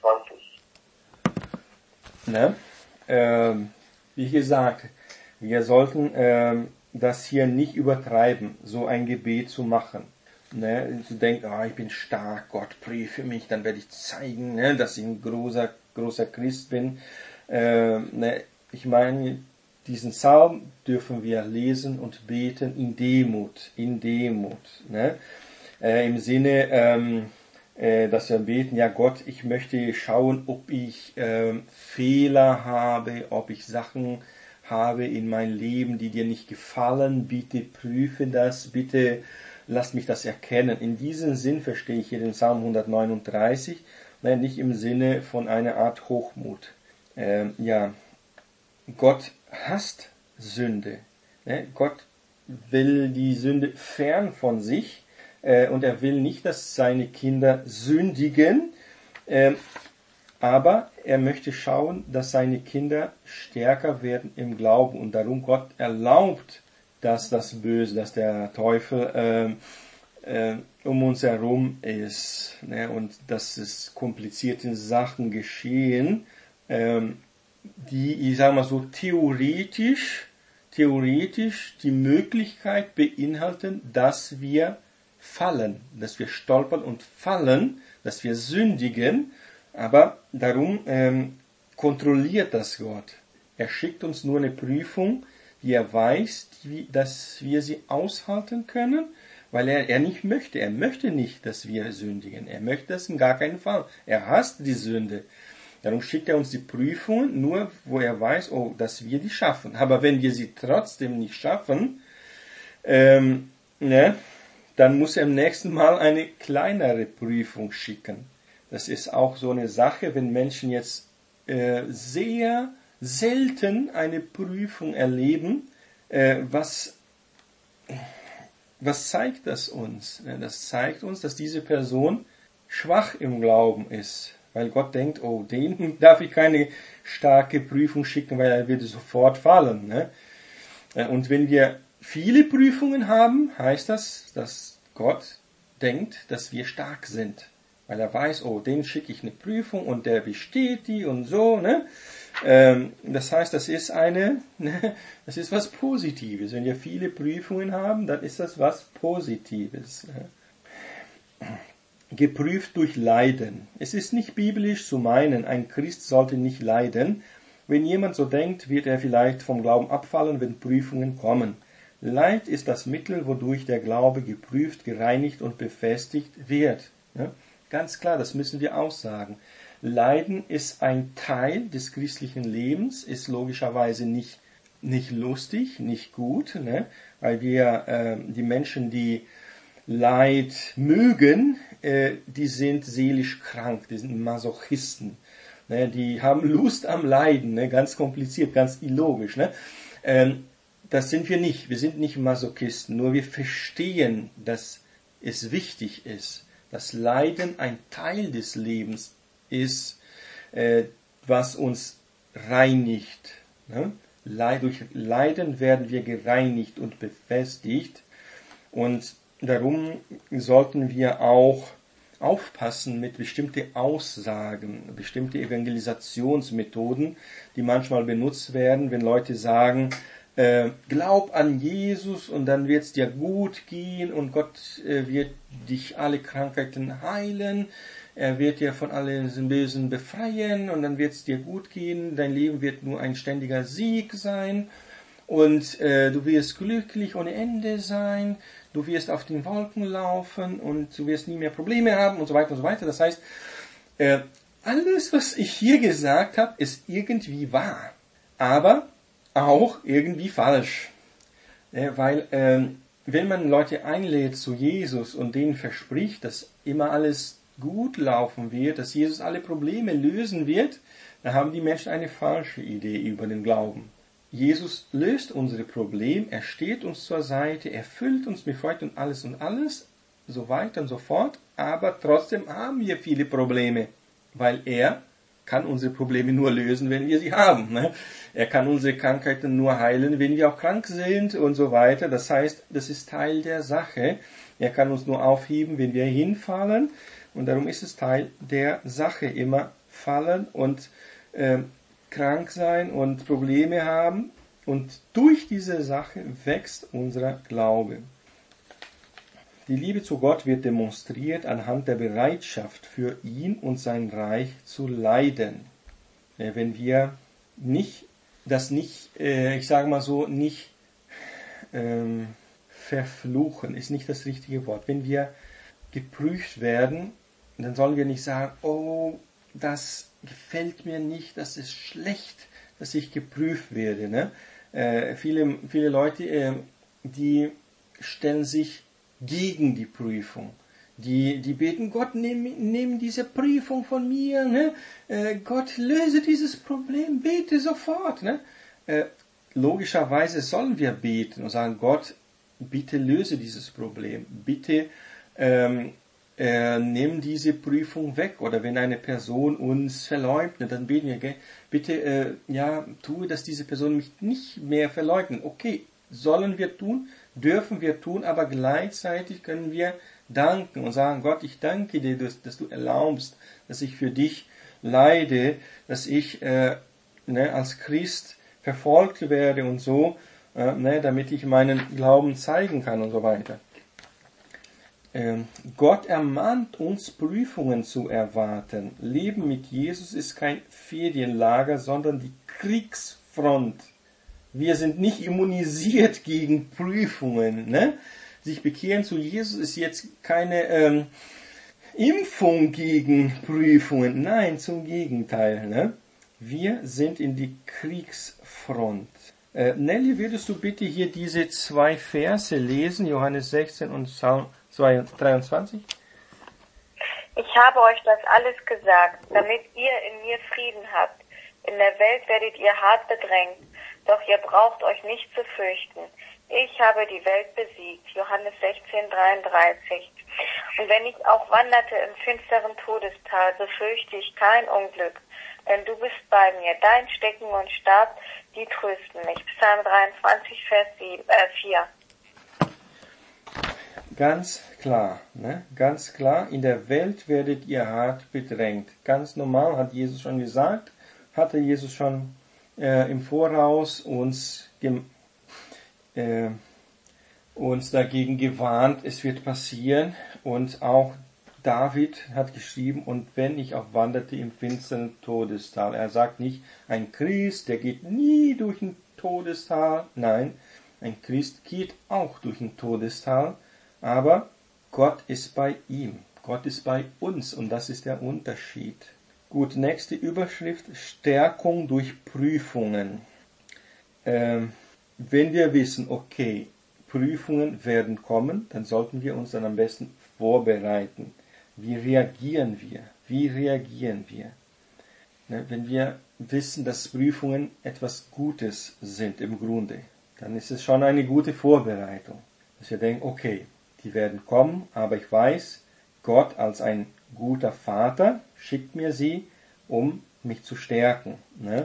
23. Ne? Wie gesagt, wir sollten das hier nicht übertreiben, so ein Gebet zu machen. Ne? Zu denken, ich bin stark, Gott prüfe mich, dann werde ich zeigen, ne, dass ich ein großer Christ bin. Ne? ich meine, diesen Psalm dürfen wir lesen und beten in Demut, ne? Im Sinne, dass wir beten, ja Gott, ich möchte schauen, ob ich Fehler habe, ob ich Sachen habe in meinem Leben, die dir nicht gefallen, bitte prüfe das, bitte lass mich das erkennen. In diesem Sinn verstehe ich hier den Psalm 139, nicht im Sinne von einer Art Hochmut. Gott hasst Sünde. Gott will die Sünde fern von sich und er will nicht, dass seine Kinder sündigen, aber er möchte schauen, dass seine Kinder stärker werden im Glauben und darum Gott erlaubt, dass das Böse, dass der Teufel um uns herum ist, ne, und dass es komplizierte Sachen geschehen, die, ich sage mal so, theoretisch die Möglichkeit beinhalten, dass wir fallen, dass wir stolpern und fallen, dass wir sündigen, aber darum kontrolliert das Gott. Er schickt uns nur eine Prüfung, die er weiß, dass wir sie aushalten können, weil er nicht möchte. Er möchte nicht, dass wir sündigen. Er möchte das in gar keinen Fall. Er hasst die Sünde. Darum schickt er uns die Prüfungen nur, wo er weiß, dass wir die schaffen. Aber wenn wir sie trotzdem nicht schaffen, dann muss er im nächsten Mal eine kleinere Prüfung schicken. Das ist auch so eine Sache, wenn Menschen jetzt sehr selten eine Prüfung erleben, was zeigt das uns? Das zeigt uns, dass diese Person schwach im Glauben ist. Weil Gott denkt, den darf ich keine starke Prüfung schicken, weil er würde sofort fallen. Ne? Und wenn wir viele Prüfungen haben, heißt das, dass Gott denkt, dass wir stark sind. Weil er weiß, den schicke ich eine Prüfung und der besteht die und so. Ne? Das heißt, das ist was Positives. Wenn wir viele Prüfungen haben, dann ist das was Positives. Ne? Geprüft durch Leiden. Es ist nicht biblisch zu meinen, ein Christ sollte nicht leiden. Wenn jemand so denkt, wird er vielleicht vom Glauben abfallen, wenn Prüfungen kommen. Leid ist das Mittel, wodurch der Glaube geprüft, gereinigt und befestigt wird. Ja? Ganz klar, das müssen wir auch sagen. Leiden ist ein Teil des christlichen Lebens, ist logischerweise nicht lustig, nicht gut, ne? Weil wir die Menschen, die Leid mögen, die sind seelisch krank, die sind Masochisten. Ne? Die haben Lust am Leiden, ne? Ganz kompliziert, ganz illogisch. Ne? Das sind wir nicht. Wir sind nicht Masochisten, nur wir verstehen, dass es wichtig ist, dass Leiden ein Teil des Lebens ist, was uns reinigt. Ne? Durch Leiden werden wir gereinigt und befestigt und darum sollten wir auch aufpassen mit bestimmten Aussagen, bestimmte Evangelisationsmethoden, die manchmal benutzt werden, wenn Leute sagen, glaub an Jesus und dann wird es dir gut gehen und Gott wird dich alle Krankheiten heilen, er wird dir von allen Bösen befreien und dann wird es dir gut gehen, dein Leben wird nur ein ständiger Sieg sein und du wirst glücklich ohne Ende sein, du wirst auf den Wolken laufen und du wirst nie mehr Probleme haben und so weiter und so weiter. Das heißt, alles, was ich hier gesagt habe, ist irgendwie wahr, aber auch irgendwie falsch. Weil wenn man Leute einlädt zu Jesus und denen verspricht, dass immer alles gut laufen wird, dass Jesus alle Probleme lösen wird, dann haben die Menschen eine falsche Idee über den Glauben. Jesus löst unsere Probleme, er steht uns zur Seite, er füllt uns mit Freude und alles, so weiter und so fort, aber trotzdem haben wir viele Probleme, weil er kann unsere Probleme nur lösen, wenn wir sie haben. Ne? Er kann unsere Krankheiten nur heilen, wenn wir auch krank sind und so weiter. Das heißt, das ist Teil der Sache. Er kann uns nur aufheben, wenn wir hinfallen und darum ist es Teil der Sache, immer fallen und krank sein und Probleme haben und durch diese Sache wächst unser Glaube. Die Liebe zu Gott wird demonstriert anhand der Bereitschaft für ihn und sein Reich zu leiden. Wenn wir nicht das nicht, ich sage mal so, nicht verfluchen, ist nicht das richtige Wort. Wenn wir geprüft werden, dann sollen wir nicht sagen, oh, das gefällt mir nicht, das ist schlecht, dass ich geprüft werde. Ne? Viele Leute, die stellen sich gegen die Prüfung. Die beten, Gott, nimm diese Prüfung von mir. Ne? Gott, löse dieses Problem, bete sofort. Ne? Logischerweise sollen wir beten und sagen, Gott, bitte löse dieses Problem. Bitte nimm diese Prüfung weg. Oder wenn eine Person uns verleugnet, dann beten wir, bitte tue, dass diese Person mich nicht mehr verleugnet. Okay, sollen wir tun, dürfen wir tun, aber gleichzeitig können wir danken und sagen, Gott, ich danke dir, dass du erlaubst, dass ich für dich leide, dass ich als Christ verfolgt werde und so, damit ich meinen Glauben zeigen kann und so weiter. Gott ermahnt uns, Prüfungen zu erwarten. Leben mit Jesus ist kein Ferienlager, sondern die Kriegsfront. Wir sind nicht immunisiert gegen Prüfungen. Ne? Sich bekehren zu Jesus ist jetzt keine Impfung gegen Prüfungen. Nein, zum Gegenteil. Ne? Wir sind in die Kriegsfront. Nelly, würdest du bitte hier diese 2 Verse lesen, Johannes 16 und 23? Ich habe euch das alles gesagt, damit ihr in mir Frieden habt. In der Welt werdet ihr hart bedrängt, doch ihr braucht euch nicht zu fürchten. Ich habe die Welt besiegt. Johannes 16, 33. Und wenn ich auch wanderte im finsteren Todestal, so fürchte ich kein Unglück, denn du bist bei mir. Dein Stecken und Stab, die trösten mich. Psalm 23, Vers 4. Ganz klar, ne? Ganz klar, in der Welt werdet ihr hart bedrängt. Ganz normal, hat Jesus schon gesagt, hatte Jesus schon im Voraus uns dagegen gewarnt, es wird passieren. Und auch David hat geschrieben, und wenn ich auch wanderte im finsteren Todestal. Er sagt nicht, ein Christ, der geht nie durch ein Todestal. Nein, ein Christ geht auch durch ein Todestal. Aber Gott ist bei ihm. Gott ist bei uns. Und das ist der Unterschied. Gut, nächste Überschrift. Stärkung durch Prüfungen. Wenn wir wissen, okay, Prüfungen werden kommen, dann sollten wir uns dann am besten vorbereiten. Wie reagieren wir? Wie reagieren wir? Ne, wenn wir wissen, dass Prüfungen etwas Gutes sind im Grunde, dann ist es schon eine gute Vorbereitung. Dass wir denken, okay, die werden kommen, aber ich weiß, Gott als ein guter Vater schickt mir sie, um mich zu stärken. Ne?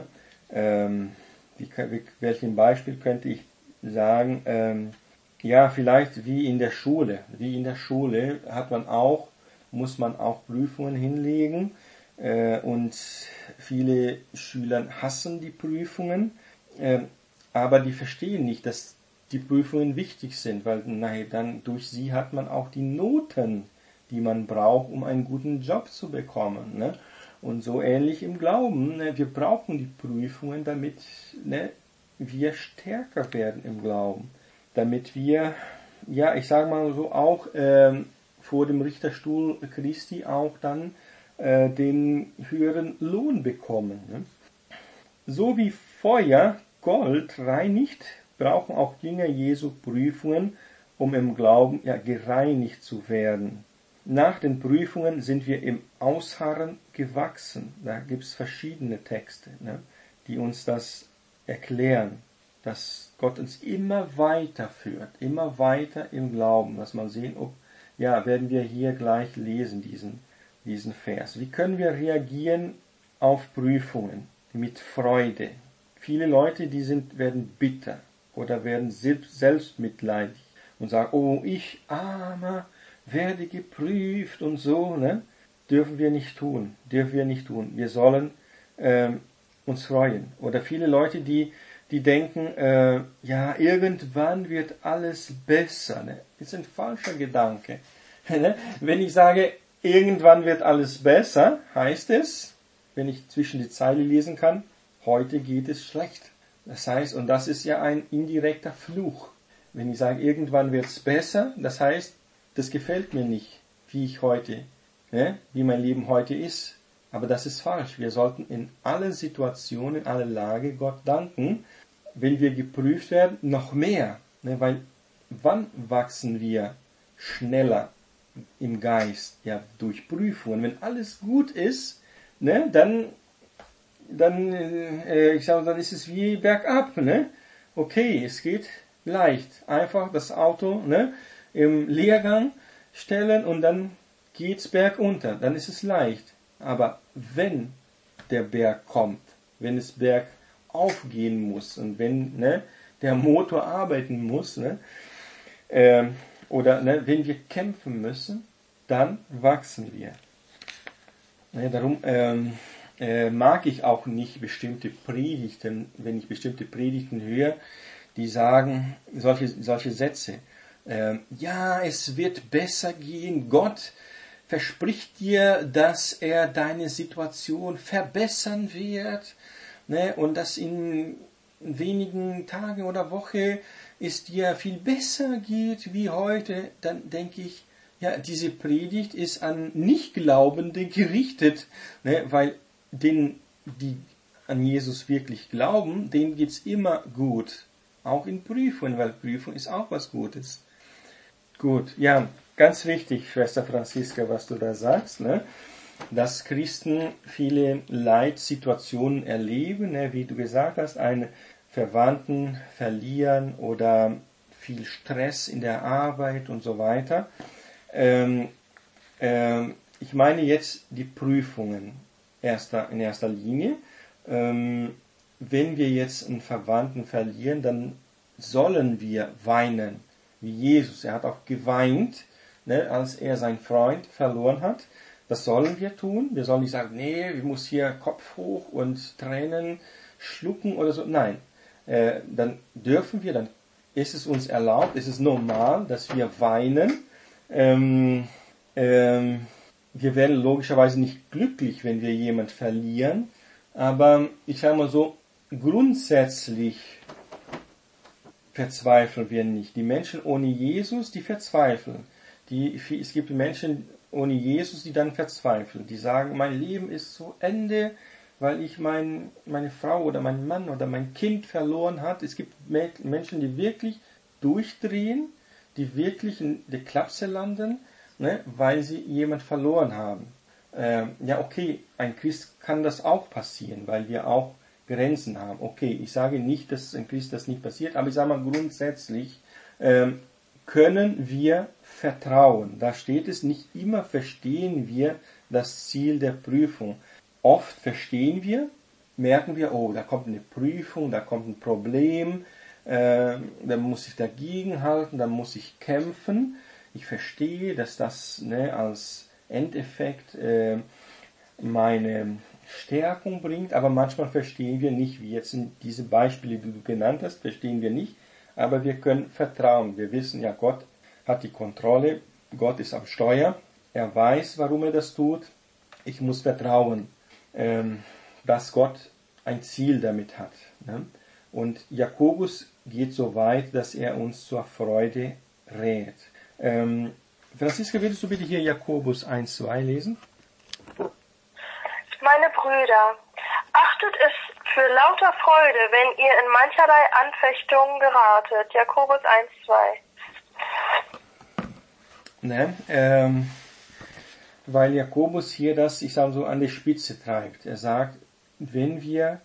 Welchem Beispiel könnte ich sagen? Vielleicht wie in der Schule. Wie in der Schule muss man auch Prüfungen hinlegen. Und viele Schüler hassen die Prüfungen, aber die verstehen nicht, dass die Prüfungen wichtig sind, weil dann durch sie hat man auch die Noten, die man braucht, um einen guten Job zu bekommen. Ne? Und so ähnlich im Glauben. Ne? Wir brauchen die Prüfungen, damit wir stärker werden im Glauben. Damit wir, ich sage mal so, auch vor dem Richterstuhl Christi auch dann den höheren Lohn bekommen. Ne? So wie Feuer Gold reinigt, brauchen auch Jünger Jesu Prüfungen, um im Glauben gereinigt zu werden. Nach den Prüfungen sind wir im Ausharren gewachsen. Da gibt es verschiedene Texte, die uns das erklären, dass Gott uns immer weiter führt, immer weiter im Glauben. Dass man sehen, werden wir hier gleich lesen, diesen Vers. Wie können wir reagieren auf Prüfungen? Mit Freude. Viele Leute, werden bitter oder werden selbstmitleidig und sagen, oh, ich Armer werde geprüft und so. Ne? Dürfen wir nicht tun. Wir sollen uns freuen. Oder viele Leute, die denken, irgendwann wird alles besser. Ne? Das ist ein falscher Gedanke. Wenn ich sage, irgendwann wird alles besser, heißt es, wenn ich zwischen die Zeilen lesen kann, heute geht es schlecht. Das heißt, und das ist ja ein indirekter Fluch. Wenn ich sage, irgendwann wird's besser, das heißt, das gefällt mir nicht, wie ich heute, wie mein Leben heute ist. Aber das ist falsch. Wir sollten in allen Situationen, in aller Lage Gott danken, wenn wir geprüft werden, noch mehr. Weil wann wachsen wir schneller im Geist? Ja, durch Prüfungen. Wenn alles gut ist, dann ist es wie bergab. Okay, es geht leicht. Einfach das Auto im Leergang stellen und dann geht's bergunter. Dann ist es leicht. Aber wenn der Berg kommt, wenn es bergauf gehen muss und wenn der Motor arbeiten muss, oder wenn wir kämpfen müssen, dann wachsen wir. Darum mag ich auch nicht bestimmte Predigten, wenn ich bestimmte Predigten höre, die sagen solche Sätze. Ja, es wird besser gehen, Gott verspricht dir, dass er deine Situation verbessern wird, und dass in wenigen Tagen oder Woche es dir viel besser geht wie heute. Dann denke ich, ja, diese Predigt ist an Nichtglaubende gerichtet, weil denen, die an Jesus wirklich glauben, denen geht's immer gut. Auch in Prüfungen, weil Prüfung ist auch was Gutes. Gut, ja, ganz wichtig, Schwester Franziska, was du da sagst, dass Christen viele Leitsituationen erleben, wie du gesagt hast, einen Verwandten verlieren oder viel Stress in der Arbeit und so weiter. Ich meine jetzt die Prüfungen in erster Linie. Wenn wir jetzt einen Verwandten verlieren, dann sollen wir weinen, wie Jesus. Er hat auch geweint, als er seinen Freund verloren hat. Das sollen wir tun. Wir sollen nicht sagen, nee, ich muss hier Kopf hoch und Tränen schlucken oder so. Nein, dann dürfen wir, dann ist es uns erlaubt, ist es normal, dass wir weinen. Wir werden logischerweise nicht glücklich, wenn wir jemanden verlieren. Aber ich sage mal so, grundsätzlich verzweifeln wir nicht. Die Menschen ohne Jesus, die verzweifeln. Es gibt Menschen ohne Jesus, die dann verzweifeln. Die sagen, mein Leben ist zu Ende, weil ich meine Frau oder meinen Mann oder mein Kind verloren hat. Es gibt Menschen, die wirklich durchdrehen, die wirklich in der Klapse landen, weil sie jemand verloren haben. Ja, okay, ein Christ kann das auch passieren, weil wir auch Grenzen haben. Okay, ich sage nicht, dass ein Christ das nicht passiert, aber ich sage mal grundsätzlich, können wir vertrauen. Da steht es, nicht immer verstehen wir das Ziel der Prüfung. Oft verstehen wir, merken wir, oh, da kommt eine Prüfung, da kommt ein Problem, da muss ich dagegen halten, da muss ich kämpfen. Ich verstehe, dass das als Endeffekt meine Stärkung bringt, aber manchmal verstehen wir nicht, wie jetzt in diese Beispiele, die du genannt hast, verstehen wir nicht, aber wir können vertrauen. Wir wissen, ja, Gott hat die Kontrolle, Gott ist am Steuer, er weiß, warum er das tut. Ich muss vertrauen, dass Gott ein Ziel damit hat. Und Jakobus geht so weit, dass er uns zur Freude rät. Franziska, würdest du bitte hier Jakobus 1,2 lesen? Meine Brüder, achtet es für lauter Freude, wenn ihr in mancherlei Anfechtungen geratet. Jakobus 1,2. Weil Jakobus hier das, ich sage so, an die Spitze treibt. Er sagt, wenn wir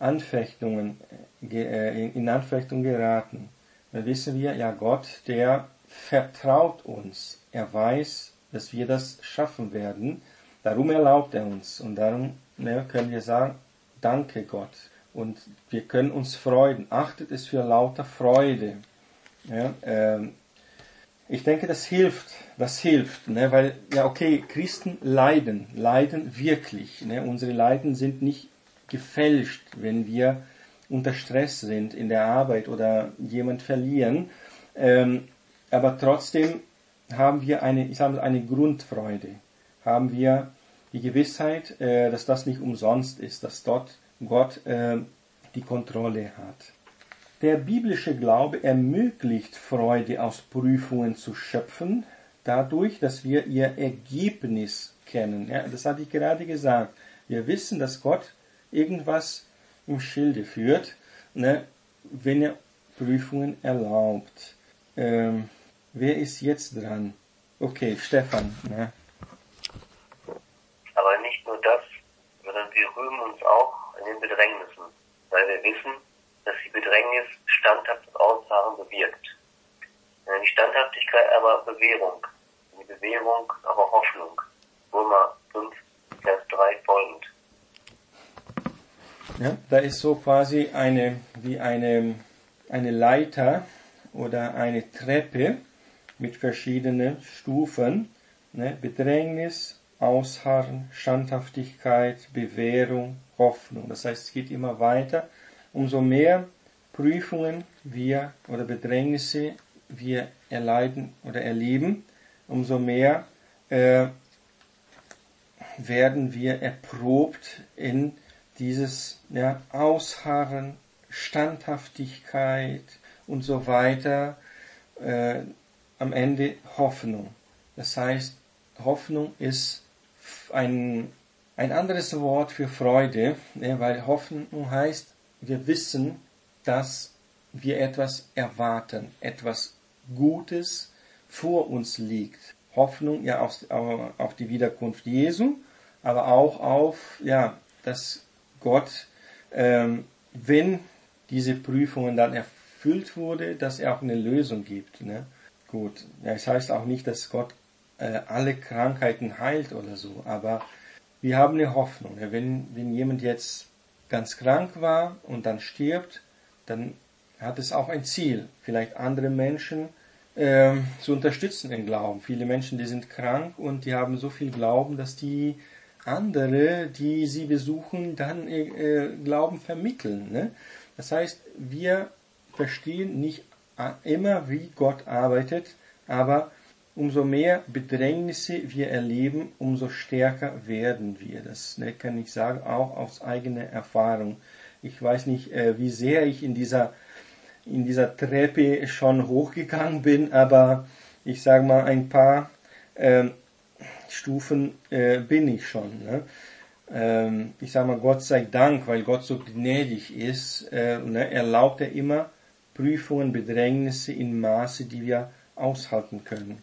in Anfechtungen geraten, dann wissen wir, ja, Gott, der vertraut uns. Er weiß, dass wir das schaffen werden. Darum erlaubt er uns. Und darum können wir sagen, danke Gott. Und wir können uns freuen. Achtet es für lauter Freude. Ja, ich denke, das hilft, weil, ja, okay, Christen leiden wirklich. Unsere Leiden sind nicht gefälscht, wenn wir unter Stress sind in der Arbeit oder jemand verlieren. Aber trotzdem haben wir eine Grundfreude. Haben wir die Gewissheit, dass das nicht umsonst ist, dass Gott die Kontrolle hat. Der biblische Glaube ermöglicht Freude aus Prüfungen zu schöpfen, dadurch, dass wir ihr Ergebnis kennen. Ja, das hatte ich gerade gesagt. Wir wissen, dass Gott irgendwas im Schilde führt, ne, wenn er Prüfungen erlaubt. Wer ist jetzt dran? Okay, Stefan. Ne? Aber nicht nur das, sondern wir rühmen uns auch in den Bedrängnissen, weil wir wissen, dass die Bedrängnis standhaftes Ausharren bewirkt. Die Standhaftigkeit aber Bewährung, die Bewährung aber Hoffnung. Römer 5, Vers 3 folgend. Ja, da ist so quasi eine Leiter oder eine Treppe mit verschiedenen Stufen. Ne? Bedrängnis, Ausharren, Standhaftigkeit, Bewährung, Hoffnung. Das heißt, es geht immer weiter. Umso mehr Prüfungen wir oder Bedrängnisse wir erleiden oder erleben, umso mehr werden wir erprobt in dieses Ausharren, Standhaftigkeit und so weiter, am Ende Hoffnung. Das heißt, Hoffnung ist ein anderes Wort für Freude, weil Hoffnung heißt, wir wissen, dass wir etwas erwarten, etwas Gutes vor uns liegt. Hoffnung ja auf die Wiederkunft Jesu, aber auch auf, dass Gott, wenn diese Prüfungen dann erfüllt wurde, dass er auch eine Lösung gibt. Ne? Gut, es heißt auch nicht, dass Gott alle Krankheiten heilt oder so, aber wir haben eine Hoffnung. Wenn jemand jetzt ganz krank war und dann stirbt, dann hat es auch ein Ziel, vielleicht andere Menschen zu unterstützen im Glauben. Viele Menschen, die sind krank und die haben so viel Glauben, dass die andere, die sie besuchen, dann Glauben vermitteln. Ne? Das heißt, wir verstehen nicht immer, wie Gott arbeitet, aber umso mehr Bedrängnisse wir erleben, umso stärker werden wir. Das kann ich sagen, auch aus eigener Erfahrung. Ich weiß nicht, wie sehr ich in dieser Treppe schon hochgegangen bin, aber ich sage mal, ein paar Stufen bin ich schon. Ne? Ich sage mal, Gott sei Dank, weil Gott so gnädig ist, erlaubt er immer Prüfungen, Bedrängnisse in Maße, die wir aushalten können.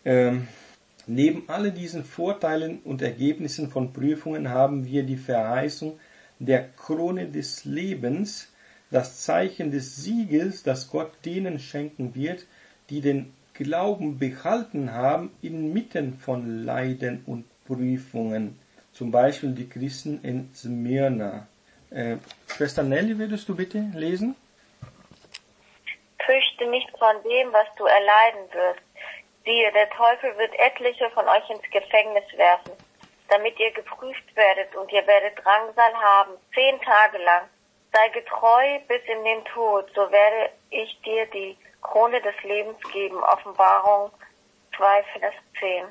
Neben all diesen Vorteilen und Ergebnissen von Prüfungen haben wir die Verheißung der Krone des Lebens, das Zeichen des Sieges, das Gott denen schenken wird, die den Glauben behalten haben inmitten von Leiden und Prüfungen. Zum Beispiel die Christen in Smyrna. Schwester Nelly, würdest du bitte lesen? Fürchte nicht von dem, was du erleiden wirst. Siehe, der Teufel wird etliche von euch ins Gefängnis werfen, damit ihr geprüft werdet, und ihr werdet Drangsal haben, 10 Tage lang. Sei getreu bis in den Tod, so werde ich dir die Krone des Lebens geben. Offenbarung 2, Vers 10.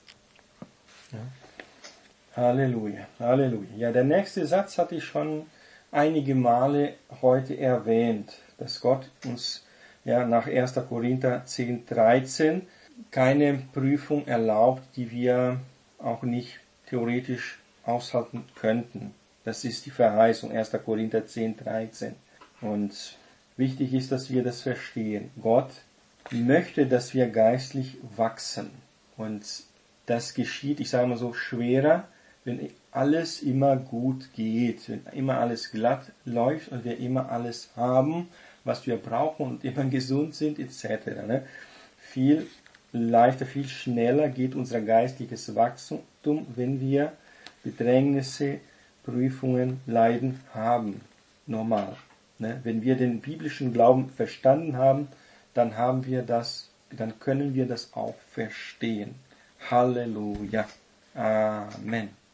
Ja. Halleluja, Halleluja. Ja, der nächste Satz hatte ich schon einige Male heute erwähnt, dass Gott uns nach 1. Korinther 10, 13 keine Prüfung erlaubt, die wir auch nicht theoretisch aushalten könnten. Das ist die Verheißung, 1. Korinther 10, 13. Und wichtig ist, dass wir das verstehen. Gott möchte, dass wir geistlich wachsen. Und das geschieht, ich sage mal so, schwerer, wenn alles immer gut geht, wenn immer alles glatt läuft und wir immer alles haben, was wir brauchen und immer gesund sind, etc. Ne? Viel leichter, viel schneller geht unser geistliches Wachstum, wenn wir Bedrängnisse, Prüfungen, Leiden haben. Normal. Ne? Wenn wir den biblischen Glauben verstanden haben, dann können wir das auch verstehen. Halleluja. Amen.